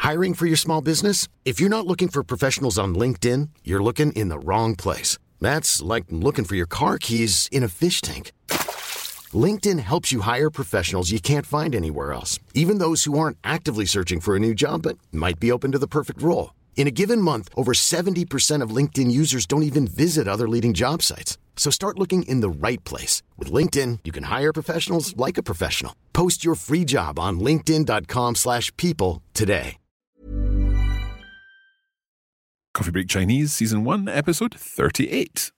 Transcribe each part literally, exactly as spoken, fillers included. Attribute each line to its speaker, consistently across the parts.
Speaker 1: Hiring for your small business? If you're not looking for professionals on LinkedIn, you're looking in the wrong place. That's like looking for your car keys in a fish tank. LinkedIn helps you hire professionals you can't find anywhere else, even those who aren't actively searching for a new job but might be open to the perfect role. In a given month, over seventy percent of LinkedIn users don't even visit other leading job sites. So start looking in the right place. With LinkedIn, you can hire professionals like a professional. Post your free job on linkedin.com slash people today.
Speaker 2: Coffee Break Chinese, Season one, Episode thirty-eight.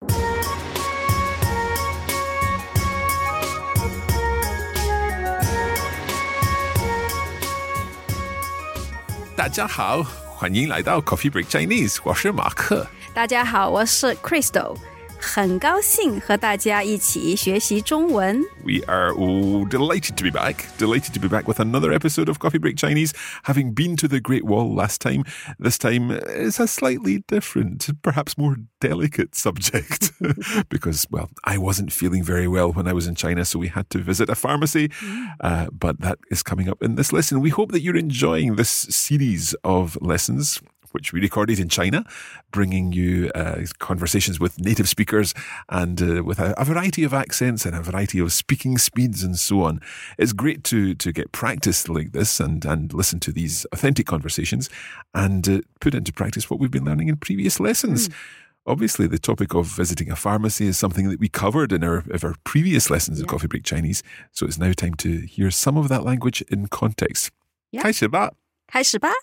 Speaker 2: 大家好，欢迎来到 Coffee Break Chinese， 我是马克。
Speaker 3: 大家好，我是 Crystal。很高兴和大家一起学习中文。
Speaker 2: We are oh, delighted to be back. Delighted to be back with another episode of Coffee Break Chinese. Having been to the Great Wall last time, this time it's a slightly different, perhaps more delicate subject. Because, well, I wasn't feeling very well when I was in China, so we had to visit a pharmacy. Uh, but that is coming up in this lesson. We hope that you're enjoying this series of lessons, which we recorded in China, bringing you uh, conversations with native speakers and uh, with a, a variety of accents and a variety of speaking speeds and so on. It's great to to get practice like this and, and listen to these authentic conversations and uh, put into practice what we've been learning in previous lessons. Mm. Obviously, the topic of visiting a pharmacy is something that we covered in our, of our previous lessons yeah. of Coffee Break Chinese, so it's now time to hear some of that language in context.
Speaker 3: Yeah.
Speaker 2: 开始吧。
Speaker 3: 开始吧。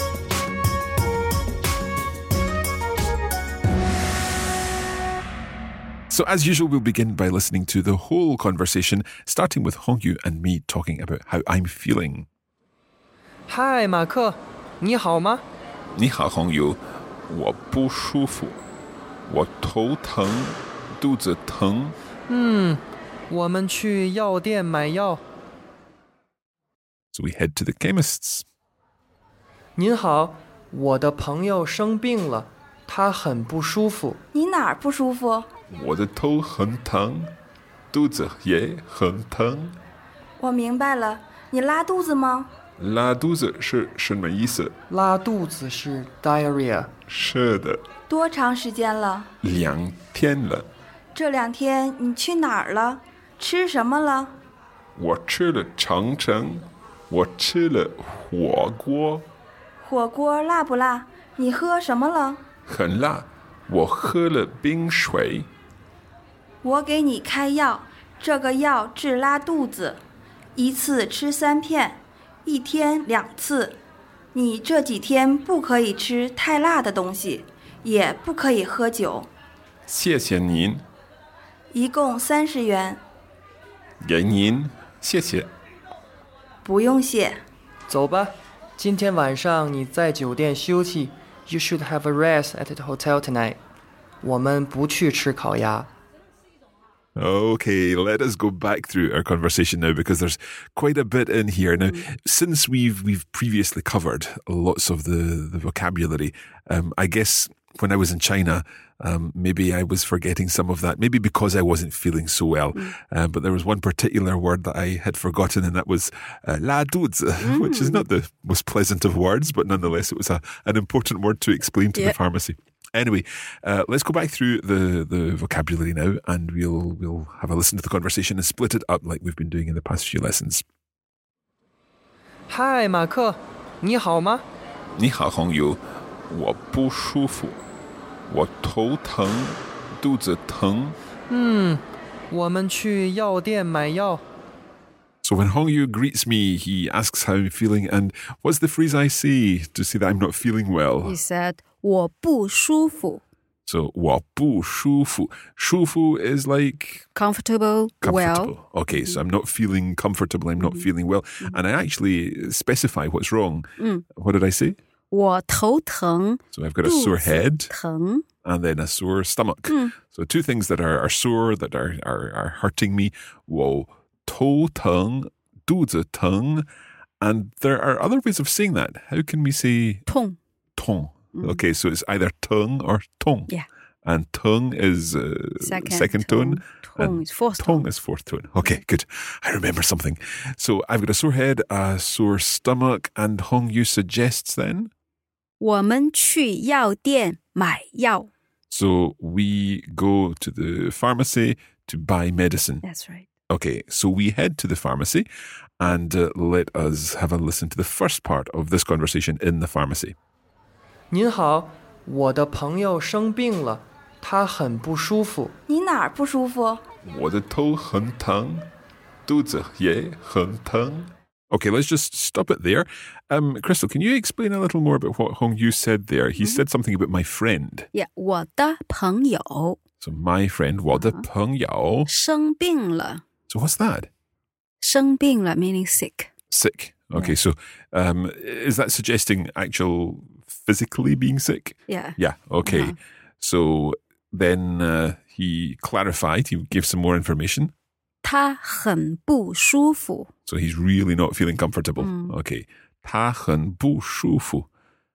Speaker 2: So as usual, we'll begin by listening to the whole conversation, starting with Hongyu and me talking about how I'm feeling.
Speaker 4: Hi, 马克，你好吗？
Speaker 2: 你好，Hongyu，我不舒服，我头疼，肚子疼。
Speaker 4: 嗯，我们去药店买药。
Speaker 2: So we head to the chemist's.
Speaker 4: 您好，我的朋友生病了，他很不舒服。
Speaker 3: 你哪儿不舒服？
Speaker 2: 我的头很疼，肚子也很疼。
Speaker 3: 我明白了，你拉肚子吗？
Speaker 2: 拉肚子是什么意思？
Speaker 4: 拉肚子是 diarrhea。
Speaker 2: 是的。
Speaker 3: 多长时间了？
Speaker 2: 两天了。
Speaker 3: 这两天你去哪儿了？吃什么了？
Speaker 2: 我吃了长城，我吃了火锅。
Speaker 3: 火锅辣不辣？你喝什么了？
Speaker 2: 很辣，我喝了冰水。
Speaker 3: 我给你开药，这个药治拉肚子，一次吃三片，一天两次。你这几天不可以吃太辣的东西，也不可以喝酒。
Speaker 2: 谢谢您。
Speaker 3: 一共三十元。
Speaker 2: 给您，谢谢。
Speaker 3: 不用谢。
Speaker 4: 走吧，今天晚上你在酒店休息。You should have a rest at the hotel tonight. 我们不去吃烤鸭。
Speaker 2: Okay, let us go back through our conversation now because there's quite a bit in here. Now, mm. since we've we've previously covered lots of the, the vocabulary, um, I guess when I was in China, um, maybe I was forgetting some of that, maybe because I wasn't feeling so well. Mm. Uh, but there was one particular word that I had forgotten, and that was uh, la duzi, mm. which is not the most pleasant of words, but nonetheless it was a, an important word to explain to yep. the pharmacy. Anyway, uh, let's go back through the, the vocabulary now, and we'll we'll have a listen to the conversation and split it up like we've been doing in the past few lessons.
Speaker 4: Hi, 马克，你好吗？
Speaker 2: 你好，Hongyu，我不舒服，我头疼，肚子疼。
Speaker 4: 嗯，我们去药店买药。
Speaker 2: So when Hongyu greets me, he asks how I'm feeling, and what's the phrase I say to say that I'm not feeling well?
Speaker 3: He said, 我不舒服.
Speaker 2: So 我不舒服. 舒服 is like...
Speaker 3: Comfortable,
Speaker 2: comfortable.
Speaker 3: well.
Speaker 2: Okay, so I'm not feeling comfortable, I'm not mm-hmm. feeling well. Mm-hmm. And I actually specify what's wrong. Mm. What did I say?
Speaker 3: 我头疼.
Speaker 2: So I've got a sore head.
Speaker 3: 疼.
Speaker 2: And then a sore stomach. Mm. So two things that are, are sore, that are, are, are hurting me. 我头疼, 肚子疼. And there are other ways of saying that. How can we say...
Speaker 3: 痛.
Speaker 2: 痛. Mm. Okay, so it's either tongue or tong.
Speaker 3: Yeah.
Speaker 2: and tongue is uh,
Speaker 5: second,
Speaker 2: second tone.
Speaker 5: tone. Tone is fourth
Speaker 2: tongue
Speaker 5: tone.
Speaker 2: is fourth tone. Okay, good. I remember something. So I've got a sore head, a sore stomach, and Hong Yu suggests then?
Speaker 5: 我们去药店买药。
Speaker 2: So we go to the pharmacy to buy medicine.
Speaker 5: That's right.
Speaker 2: Okay, so we head to the pharmacy and uh, let us have a listen to the first part of this conversation in the pharmacy.
Speaker 4: 您好，我的朋友生病了，他很不舒服。
Speaker 3: 你哪儿不舒服？
Speaker 2: 我的头很疼，肚子也很疼。Okay, let's just stop it there. Um, Crystal, can you explain a little more about what Hong Yu said there? He said something about my friend.
Speaker 5: Yeah, 我的朋友
Speaker 2: So my friend, 我的朋友.
Speaker 5: 生病了。
Speaker 2: So what's that?
Speaker 5: 生病了 meaning sick.
Speaker 2: Sick. Okay, so um, is that suggesting actual physically being sick?
Speaker 5: Yeah.
Speaker 2: Yeah, okay.
Speaker 5: Uh-huh.
Speaker 2: So then uh, he clarified, he gave some more information.
Speaker 5: 他很不舒服。
Speaker 2: So he's really not feeling comfortable. Okay. 他很不舒服.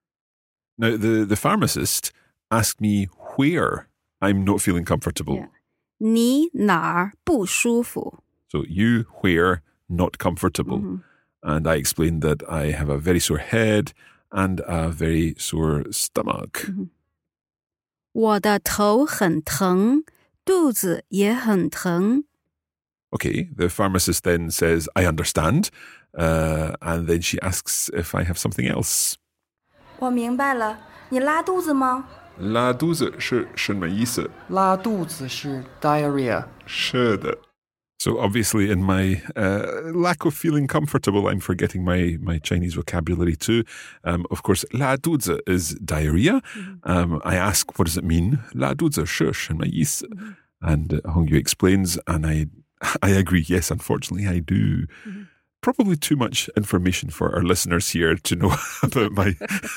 Speaker 2: Now, the, the pharmacist asked me where I'm not feeling comfortable.
Speaker 5: Yeah. 你哪儿不舒服？
Speaker 2: So you where not comfortable.
Speaker 5: Mm-hmm.
Speaker 2: And I explained that I have a very sore head and a very sore stomach.
Speaker 5: Mm-hmm. 我的头很疼，肚子也很疼。
Speaker 2: Okay, the pharmacist then says, I understand. Uh, and then she asks if I have something else.
Speaker 3: 我明白了，你拉肚子吗？
Speaker 2: 拉肚子是什么意思？
Speaker 4: 拉肚子是 diarrhea。
Speaker 2: 是的。So obviously in my uh, lack of feeling comfortable, I'm forgetting my, my Chinese vocabulary too. Um, of course, 拉肚子 is diarrhea. Um, I ask, what does it mean? 拉肚子是什么意思? And uh, Hong Yu explains, and I I agree. Yes, unfortunately, I do. Mm-hmm. Probably too much information for our listeners here to know about my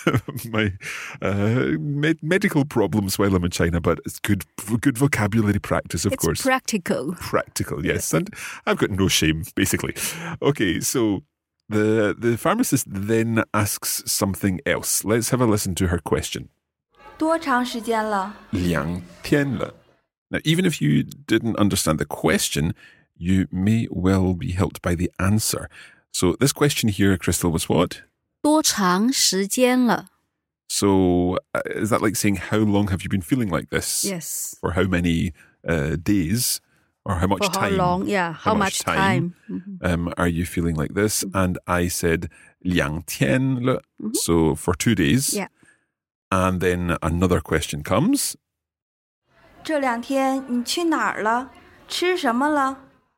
Speaker 2: my uh, med- medical problems while I'm in China, but it's good good vocabulary practice, of
Speaker 5: It's
Speaker 2: course.
Speaker 5: practical.
Speaker 2: Practical, yes. And I've got no shame, basically. Okay, so the the pharmacist then asks something else. Let's have a listen to her question.
Speaker 3: 多长时间了？
Speaker 2: 两天了. Now, even if you didn't understand the question, you may well be helped by the answer. So this question here, Crystal, was what?
Speaker 5: 多长时间了？
Speaker 2: So uh, is that like saying how long have you been feeling like this?
Speaker 5: Yes.
Speaker 2: For how many uh, days? Or how much
Speaker 5: For how
Speaker 2: time?
Speaker 5: long? Yeah, how, much time? Mm-hmm.
Speaker 2: Um, are you feeling like this? And I said 两天了.
Speaker 5: Mm-hmm.
Speaker 2: So for two days.
Speaker 5: Yeah.
Speaker 2: And then another question comes.
Speaker 3: 这两天你去哪儿了？吃什么了？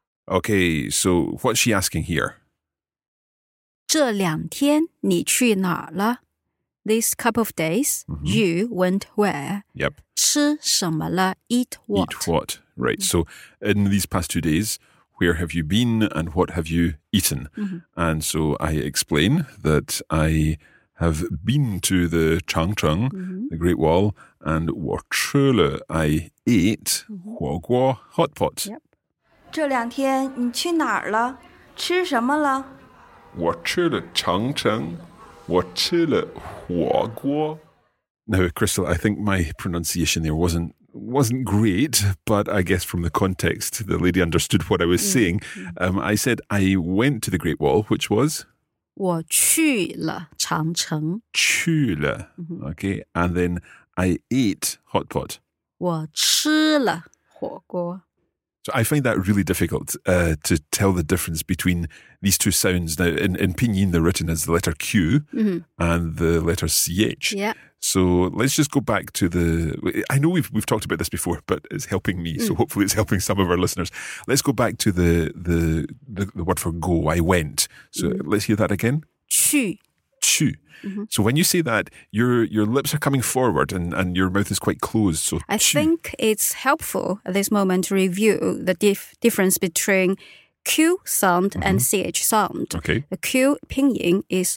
Speaker 2: Okay, so what's she asking here?
Speaker 5: 这两天你去哪儿了？ This couple of days,
Speaker 2: Mm-hmm.
Speaker 5: you went where?
Speaker 2: Yep.
Speaker 5: 吃什么了 Eat what?
Speaker 2: Eat what? Right. So in these past two days, where have you been and what have you eaten?
Speaker 5: Mm-hmm.
Speaker 2: And so I explain that I have been to the Changcheng,
Speaker 5: Mm-hmm.
Speaker 2: the Great Wall, and 我吃了, I ate 火锅 hot pot.
Speaker 5: Yep.
Speaker 3: 这两天你去哪儿了？吃什么了？
Speaker 2: 我吃了长城，我吃了火锅. Now, Crystal, I think my pronunciation there wasn't wasn't great, but I guess from the context, the lady understood what I was saying. Um, I said I went to the Great Wall, which was
Speaker 5: 我去了长城。
Speaker 2: 去了, okay, and then I ate hot pot.
Speaker 5: 我吃了火锅。
Speaker 2: So I find that really difficult uh, to tell the difference between these two sounds. Now, in, in Pinyin, they're written as the letter Q
Speaker 5: Mm-hmm.
Speaker 2: and the letter C H.
Speaker 5: Yeah.
Speaker 2: So let's just go back to the... I know we've we've talked about this before, but it's helping me, so hopefully it's helping some of our listeners. Let's go back to the the, the, the word for go. I went. So let's hear that again.
Speaker 5: 去
Speaker 2: Chu. So when you say that, your your lips are coming forward and, and your mouth is quite closed. So
Speaker 5: I
Speaker 2: chu.
Speaker 5: think it's helpful at this moment to review the dif- difference between Q sound and C H sound.
Speaker 2: Okay.
Speaker 5: The Q pinyin is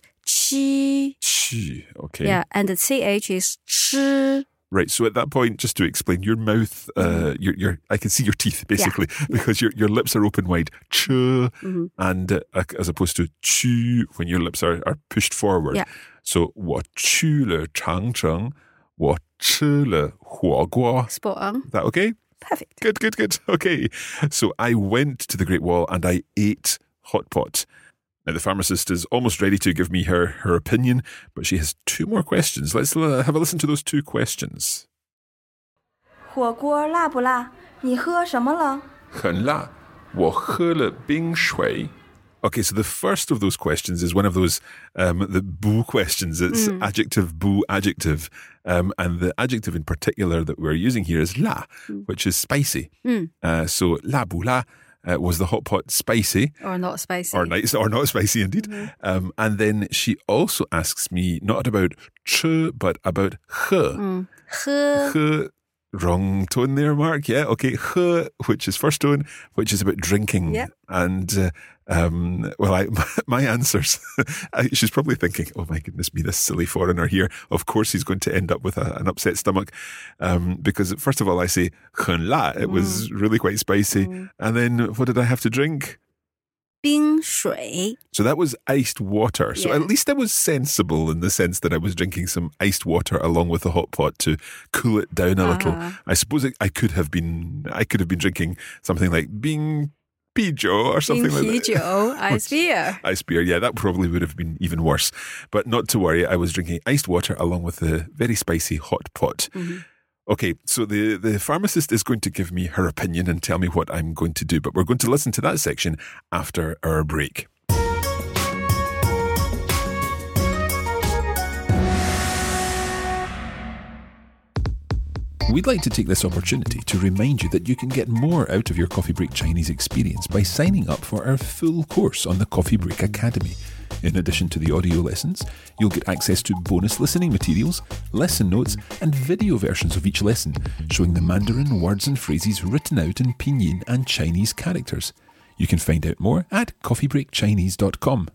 Speaker 5: qi,
Speaker 2: Chu. Okay.
Speaker 5: yeah, and the C H is chi.
Speaker 2: Right. So at that point, just to explain, your mouth, uh, your your I can see your teeth basically because your your lips are open wide, ch, and uh, as opposed to chu when your lips are, are pushed forward.
Speaker 5: Yeah.
Speaker 2: So 我去了长城, 我吃了火锅.
Speaker 5: Spot on.
Speaker 2: Is that okay?
Speaker 5: Perfect.
Speaker 2: Good, good, good. Okay. So I went to the Great Wall and I ate hot pot. Now, the pharmacist is almost ready to give me her, her opinion, but she has two more questions. Let's uh, have a listen to those two questions.
Speaker 3: 火锅辣不辣？你喝什么了？
Speaker 2: 很辣，我喝了冰水. Okay, so the first of those questions is one of those um, the boo questions. It's mm. adjective, boo, adjective. Um, and the adjective in particular that we're using here is la, mm. which is spicy.
Speaker 5: Mm.
Speaker 2: Uh, so la bu la. Uh, was the hot pot spicy?
Speaker 5: Or not spicy.
Speaker 2: Or nice, or not spicy indeed. Mm-hmm. Um, and then she also asks me not about ch, but about he.
Speaker 5: Mm. He.
Speaker 2: He. Wrong tone there, Mark. Yeah, okay. He, which is first tone, which is about drinking.
Speaker 5: Yep.
Speaker 2: And, uh, um, well, I, my, my answers, I, she's probably thinking, oh my goodness me, this silly foreigner here. Of course he's going to end up with a, an upset stomach. Um, because first of all, I say,很辣. It mm. was really quite spicy. Mm. And then what did I have to drink?
Speaker 5: 冰水.
Speaker 2: So that was iced water. So
Speaker 5: yeah.
Speaker 2: at least I was sensible in the sense that I was drinking some iced water along with the hot pot to cool it down a uh-huh. little. I suppose it, I could have been I could have been drinking something like Bing Pijo or something
Speaker 5: Bing
Speaker 2: like that.
Speaker 5: Pijo, ice beer.
Speaker 2: Ice beer, yeah, that probably would have been even worse. But not to worry, I was drinking iced water along with the very spicy hot pot.
Speaker 5: Mm-hmm.
Speaker 2: Okay, so the, the pharmacist is going to give me her opinion and tell me what I'm going to do, but we're going to listen to that section after our break. We'd like to take this opportunity to remind you that you can get more out of your Coffee Break Chinese experience by signing up for our full course on the Coffee Break Academy. In addition to the audio lessons, you'll get access to bonus listening materials, lesson notes, and video versions of each lesson, showing the Mandarin words and phrases written out in Pinyin and Chinese characters. You can find out more at coffee break chinese dot com.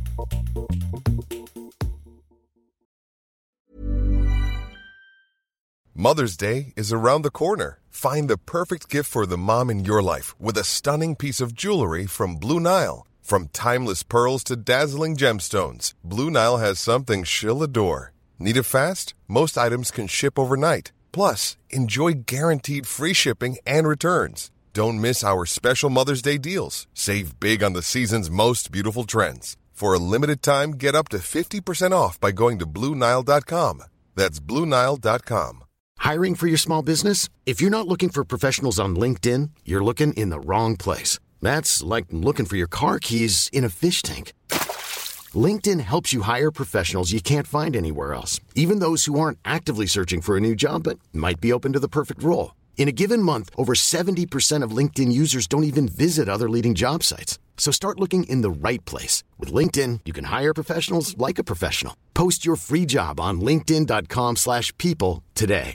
Speaker 6: Mother's Day is around the corner. Find the perfect gift for the mom in your life with a stunning piece of jewelry from Blue Nile. From timeless pearls to dazzling gemstones, Blue Nile has something she'll adore. Need it fast? Most items can ship overnight. Plus, enjoy guaranteed free shipping and returns. Don't miss our special Mother's Day deals. Save big on the season's most beautiful trends. For a limited time, get up to fifty percent off by going to blue nile dot com. That's blue nile dot com.
Speaker 1: Hiring for your small business? If you're not looking for professionals on LinkedIn, you're looking in the wrong place. That's like looking for your car keys in a fish tank. LinkedIn helps you hire professionals you can't find anywhere else, even those who aren't actively searching for a new job but might be open to the perfect role. In a given month, over seventy percent of LinkedIn users don't even visit other leading job sites. So start looking in the right place. With LinkedIn, you can hire professionals like a professional. Post your free job on linkedin dot com slash people today.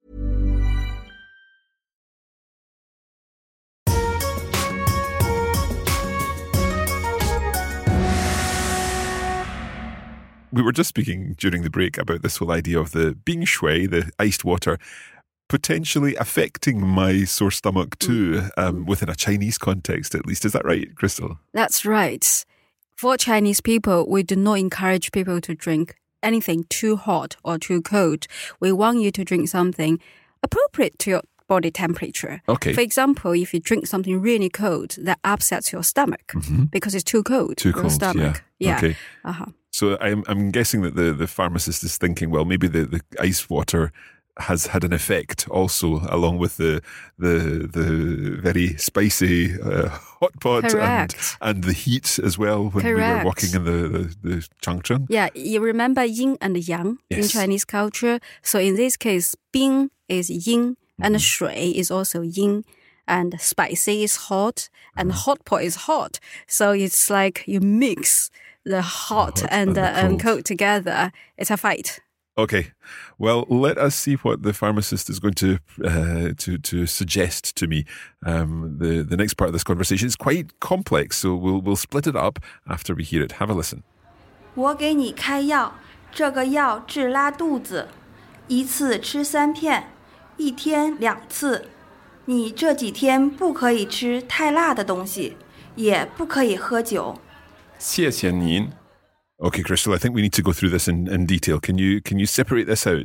Speaker 2: We were just speaking during the break about this whole idea of the bing shui, the iced water, potentially affecting my sore stomach too, um, within a Chinese context at least. Is that right, Crystal?
Speaker 5: That's right. For Chinese people, we do not encourage people to drink anything too hot or too cold. We want you to drink something appropriate to your body temperature.
Speaker 2: Okay.
Speaker 5: For example, if you drink something really cold, that upsets your stomach mm-hmm. because it's too cold.
Speaker 2: Too
Speaker 5: your
Speaker 2: cold,
Speaker 5: stomach.
Speaker 2: yeah.
Speaker 5: Yeah.
Speaker 2: Okay.
Speaker 5: Uh-huh.
Speaker 2: So I'm I'm guessing that the, the pharmacist is thinking, well, maybe the, the ice water has had an effect also, along with the the the very spicy uh, hot pot and, and the heat as well when
Speaker 5: Correct.
Speaker 2: we were walking in the, the, the changcheng.
Speaker 5: Yeah, you remember yin and yang
Speaker 2: yes.
Speaker 5: in Chinese culture. So in this case, bing is yin and shui is also yin. And spicy is hot and mm-hmm. hot pot is hot. So it's like you mix the hot, hot and, and, uh, and cold together. It's a fight.
Speaker 2: Okay, well, let us see what the pharmacist is going to uh, to to suggest to me. Um, the the next part of this conversation is quite complex, so we'll we'll split it up after we hear it. Have a listen.
Speaker 3: 我给你开药，这个药治拉肚子，一次吃三片，一天两次。你这几天不可以吃太辣的东西，也不可以喝酒。
Speaker 2: 谢谢您。Okay, Crystal, I think we need to go through this in, in detail. Can you can you separate this out?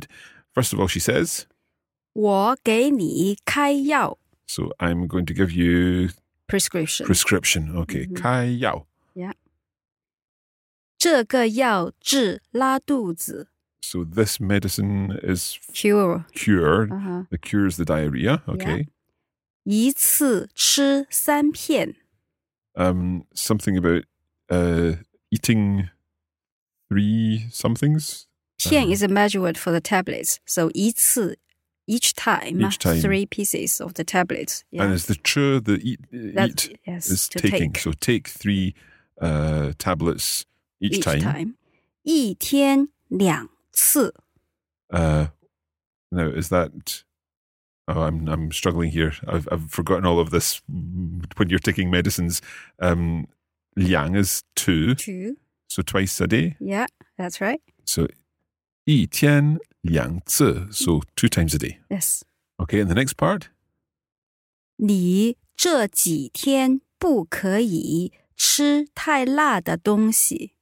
Speaker 2: First of all, she says,
Speaker 5: 我给你开药
Speaker 2: so I'm going to give you
Speaker 5: prescription.
Speaker 2: prescription. Okay,
Speaker 5: Mhm.
Speaker 2: 开药.
Speaker 5: Yeah. 这个药治拉肚子
Speaker 2: So this medicine is
Speaker 5: cure.
Speaker 2: cure.
Speaker 5: Uh-huh.
Speaker 2: It cures the diarrhea. Okay.
Speaker 5: 一次吃三片
Speaker 2: Um, something about uh, eating three somethings.
Speaker 5: 片 is a measure word for the tablets. So 一次 each time,
Speaker 2: Each time.
Speaker 5: three pieces of the tablets. Yeah.
Speaker 2: And is the ch, the eat,
Speaker 5: That's-
Speaker 2: eat
Speaker 5: yes,
Speaker 2: is
Speaker 5: to
Speaker 2: taking.
Speaker 5: take.
Speaker 2: So take three uh, tablets each,
Speaker 5: each
Speaker 2: time.
Speaker 5: time. 一天两次
Speaker 2: Uh, now, is that... Oh, I'm I'm struggling here. I've I've forgotten all of this. When you're taking medicines, um, liang is two,
Speaker 5: two.
Speaker 2: so twice a day.
Speaker 5: Yeah, that's right.
Speaker 2: So 一天两次, so two times a day.
Speaker 5: Yes.
Speaker 2: Okay, and the next part?
Speaker 5: 你这几天不可以吃太辣的东西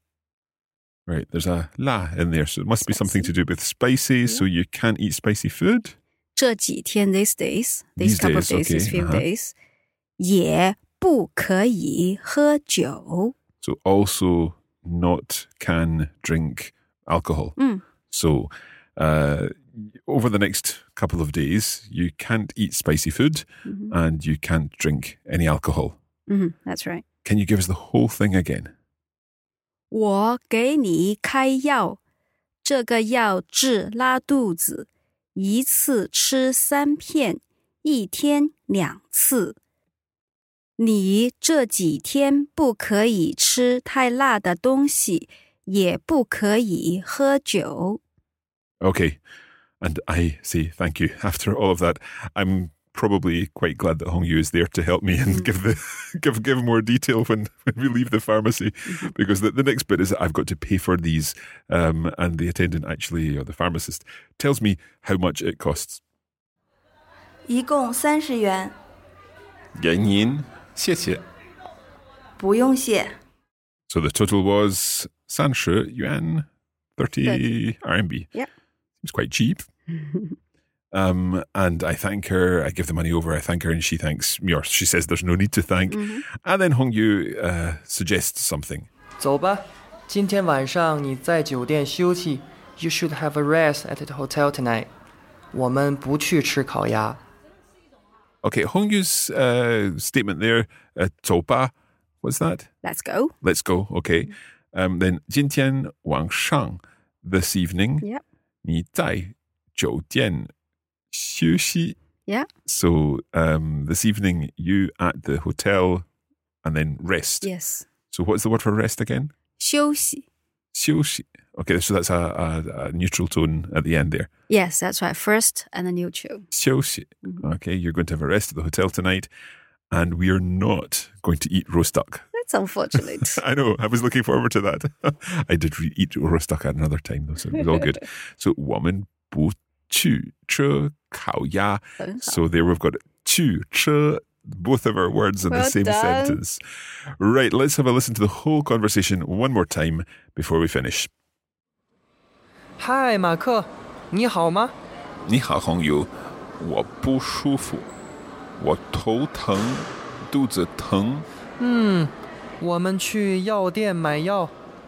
Speaker 2: Right, there's a la in there, so it must be something to
Speaker 5: Spicy.
Speaker 2: do with spicy, so you can't eat spicy food.
Speaker 5: 这几天 these days,
Speaker 2: These
Speaker 5: these couple of
Speaker 2: days,
Speaker 5: days, these
Speaker 2: okay,
Speaker 5: few
Speaker 2: uh-huh.
Speaker 5: days, 也不可以喝酒
Speaker 2: So also not can drink alcohol.
Speaker 5: Mm.
Speaker 2: So uh, over the next couple of days, you can't eat spicy food
Speaker 5: Mhm.
Speaker 2: and you can't drink any alcohol.
Speaker 5: Mhm, That's right.
Speaker 2: Can you give us the whole thing again?
Speaker 5: 我给你开药，这个药治拉肚子，一次吃三片，一天两次。你这几天不可以吃太辣的东西，也不可以喝酒。
Speaker 2: Okay. And I say thank you. After all of that, I'm probably quite glad that Hong Yu is there to help me and give the give give more detail when, when we leave the pharmacy, because the, the next bit is that I've got to pay for these, um, and the attendant actually, or the pharmacist, tells me how much it costs.
Speaker 3: 一共三十元，
Speaker 2: 给您，谢谢。
Speaker 3: 不用谢。
Speaker 2: So the total was 三十 yuan, thirty R M B.
Speaker 5: Yep.
Speaker 2: Seems quite cheap. Um, and I thank her, I give the money over, I thank her, and she thanks me, or she says there's no need to thank. And then Hong Yu uh, suggests something.
Speaker 4: 走吧，今天晚上你在酒店休息。You should have a rest at the hotel tonight. 我们不去吃烤鸭。
Speaker 2: Okay, Hong Yu's uh, statement there, uh, 走吧, what's that?
Speaker 5: Let's go.
Speaker 2: Let's go, okay. Um, then 今天晚上, this evening,
Speaker 5: Yep.
Speaker 2: 你在酒店休息.
Speaker 5: Yeah.
Speaker 2: So um, this evening, you at the hotel and then rest.
Speaker 5: Yes.
Speaker 2: So what's the word for rest again?
Speaker 5: 休息
Speaker 2: 休息. Okay, so that's a, a, a neutral tone at the end there.
Speaker 5: Yes, that's right. First and then neutral.
Speaker 2: 休息. Okay, you're going to have a rest at the hotel tonight, and we are not going to eat roast duck.
Speaker 5: That's unfortunate.
Speaker 2: I know, I was looking forward to that. I did re- eat roast duck at another time, though, so it was all good. So 我们不去吃烤鸭. So there we've got 去吃, both of our words in
Speaker 5: Well
Speaker 2: the same
Speaker 5: done.
Speaker 2: sentence. Right, let's have a listen to the whole conversation one more time before we finish.
Speaker 4: 嗨，马克，你好吗？
Speaker 2: 你好，红油，我不舒服，我头疼，肚子疼。
Speaker 4: 嗯，我们去药店买药。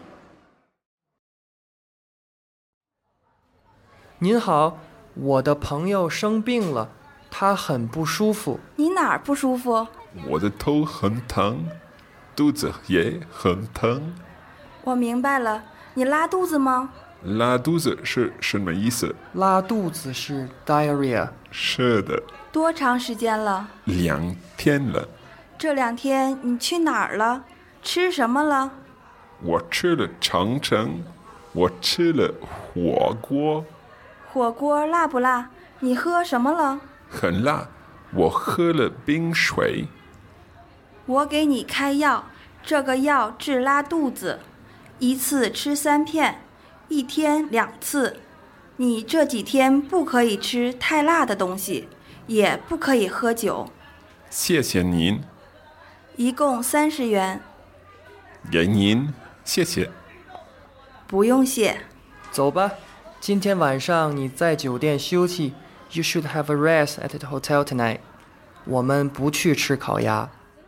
Speaker 4: 您好，我的朋友生病了，他很不舒服。
Speaker 3: 你哪儿不舒服？
Speaker 2: 我的头很疼，肚子也很疼。
Speaker 3: 我明白了，你拉肚子吗？
Speaker 2: 拉肚子是什么意思？
Speaker 4: 拉肚子是 diarrhea。
Speaker 2: 是的，
Speaker 3: 多长时间了？
Speaker 2: 两天了。
Speaker 3: 这两天你去哪儿了？吃什么了？
Speaker 2: 我吃了长城，我吃了火锅，
Speaker 3: 火锅辣不辣？你喝什么了？
Speaker 2: 很辣，我喝了冰水。
Speaker 3: 我给你开药，这个药治拉肚子，一次吃三片，一天两次。你这几天不可以吃太辣的东西，也不可以喝酒。
Speaker 2: 谢谢您，
Speaker 3: 一共三十元，
Speaker 2: 给您，谢谢。
Speaker 3: 不用谢。
Speaker 4: 走吧， 今天晚上你在酒店休息 You should have a rest at the hotel tonight. 我们不去吃烤鸭。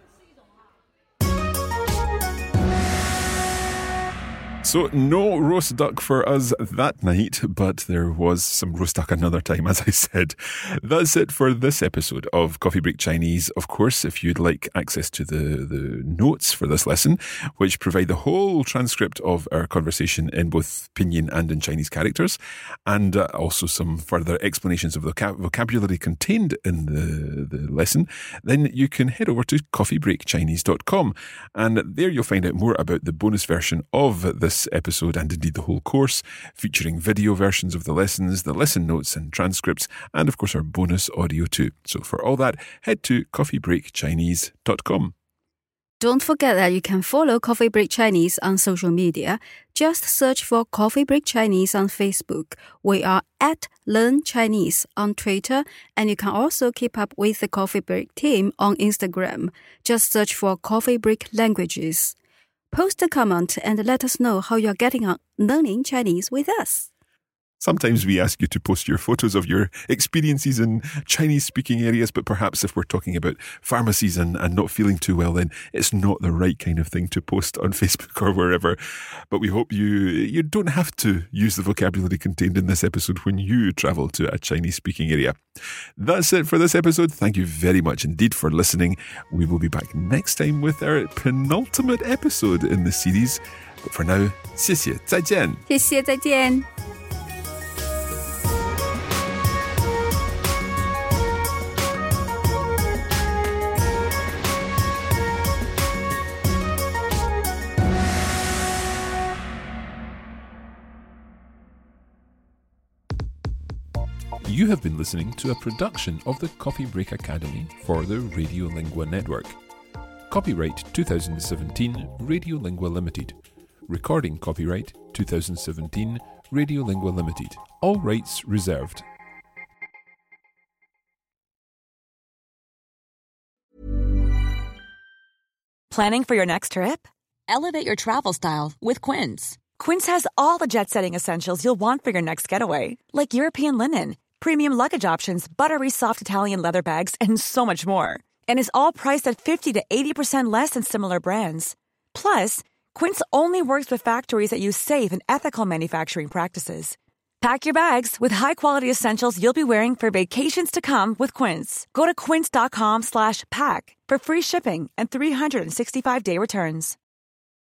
Speaker 2: So no roast duck for us that night, but there was some roast duck another time, as I said. That's it for this episode of Coffee Break Chinese. Of course, if you'd like access to the, the notes for this lesson, which provide the whole transcript of our conversation in both Pinyin and in Chinese characters, and uh, also some further explanations of the vocab- vocabulary contained in the, the lesson, then you can head over to coffee break chinese dot com. And there you'll find out more about the bonus version of this episode and indeed the whole course, featuring video versions of the lessons, the lesson notes and transcripts, and of course our bonus audio too. So for all that, head to coffee break chinese dot com.
Speaker 5: Don't forget that you can follow Coffee Break Chinese on social media. Just search for Coffee Break Chinese on Facebook. We are at Learn Chinese on Twitter, and you can also keep up with the Coffee Break team on Instagram. Just search for Coffee Break Languages. Post a comment and let us know how you're getting on learning Chinese with us.
Speaker 2: Sometimes we ask you to post your photos of your experiences in Chinese-speaking areas, but perhaps if we're talking about pharmacies and, and not feeling too well, then it's not the right kind of thing to post on Facebook or wherever. But we hope you you don't have to use the vocabulary contained in this episode when you travel to a Chinese-speaking area. That's it for this episode. Thank you very much indeed for listening. We will be back next time with our penultimate episode in the series. But for now, 谢谢，再见。
Speaker 5: 谢谢，再见。
Speaker 2: You have been listening to a production of the Coffee Break Academy for the Radiolingua Network. Copyright twenty seventeen Radiolingua Limited. Recording copyright twenty seventeen Radiolingua Limited. All rights reserved.
Speaker 7: Planning for your next trip? Elevate your travel style with Quince. Quince has all the jet-setting essentials you'll want for your next getaway, like European linen, premium luggage options, buttery soft Italian leather bags, and so much more. And is all priced at fifty to eighty percent less than similar brands. Plus, Quince only works with factories that use safe and ethical manufacturing practices. Pack your bags with high-quality essentials you'll be wearing for vacations to come with Quince. Go to quince dot com slash pack for free shipping and three sixty-five day returns.